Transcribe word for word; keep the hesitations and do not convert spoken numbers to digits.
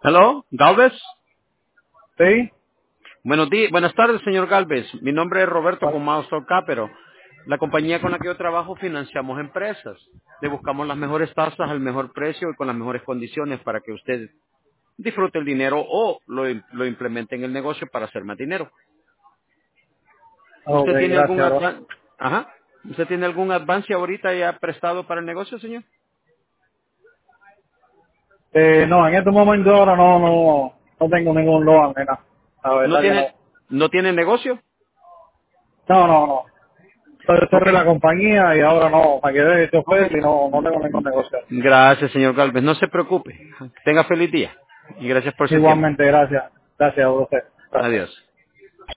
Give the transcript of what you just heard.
Hello, Galvez. Sí. Buenos días, buenas tardes, señor Galvez. Mi nombre es Roberto Bueno, con Maustocá, pero la compañía con la que yo trabajo financiamos empresas. Le buscamos las mejores tasas al mejor precio y con las mejores condiciones para que usted disfrute el dinero o lo, im- lo implemente en el negocio para hacer más dinero. ok, ¿Usted tiene algún gracias. Ro- advan- Ajá. ¿Usted tiene algún avance ahorita ya prestado para el negocio, señor? Eh, no, en este momento ahora no, no, no tengo ningún loan, ni nada. La ¿No verdad que no. tiene no tiene negocio? No, no, no. Estoy Ok. cerré la compañía y ahora no, me quedé de Ok. chofer y no, no tengo ningún negocio. Gracias, señor Galvez. No se preocupe. Tenga feliz día. Y gracias por su tiempo. Igualmente, gracias. Gracias a usted. Gracias. Adiós.